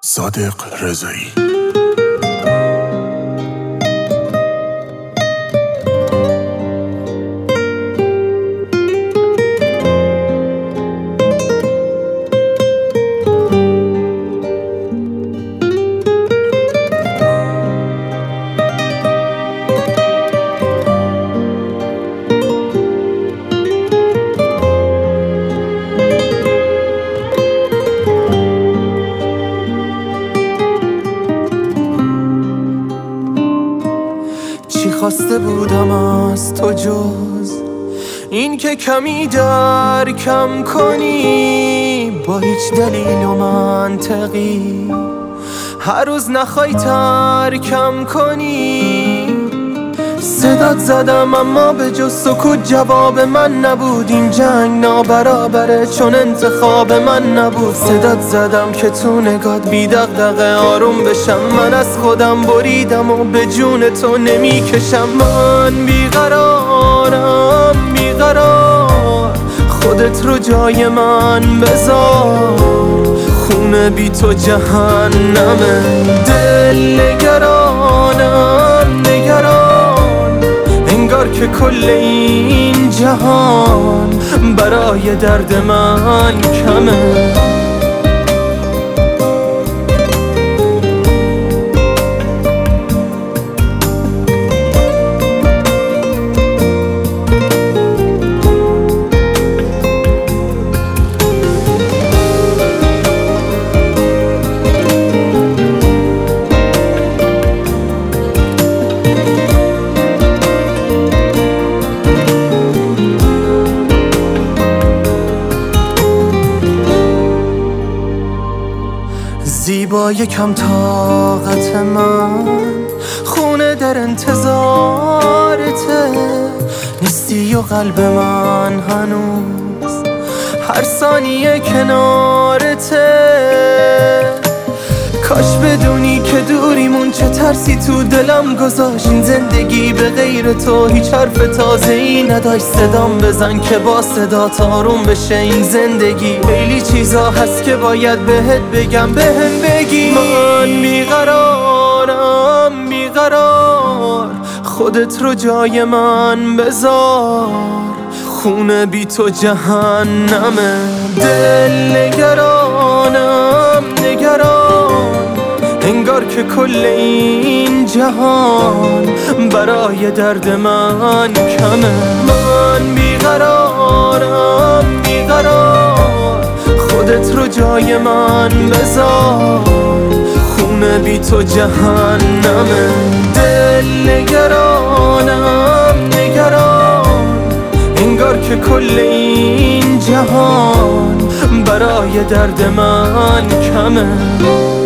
صادق رضایی. چی خواسته بودم از تو جز این که کمی درکم کنی، با هیچ دلیل و منطقی هر روز نخوای ترکم کنی. صدات زدم اما به جز سکوت جواب من نبود. این جنگ نابرابره چون انتخاب من نبود. صدات زدم که تو نگات بی دغدغه آروم بشم. من از خودم بریدم و به جون تو نمیکشم. من بیقرارم بیقرار، خودت رو جای من بذار. خونه بی تو جهنمه، دل نگرانم نگران، انگار که کل این جهان برای درد من کمه. زیبا یکم طاقت من، خونه در انتظارته. نیستی و قلب من هنوز هر ثانیه کنارته. کاش بدونی که دوریمون چه ترسی تو دلم گذاشت. این زندگی به غیر تو هیچ حرف تازه‌ای نداشت. صدام بزن که با صدات آروم بشه این زندگی. خیلی چیزا هست که باید بهت بگم بهم بگی. من بیقرارم بیقرار، خودت رو جای من بذار. خونه بی تو جهنمه، دل نگرانم نگران، انگار که کل این جهان برای درد من کمه. من بیقرارم بیقرار، خودت رو جای من بذار. خونه بی تو جهنمه، دل نگرانم نگران، انگار که کل این جهان برای درد من کمه.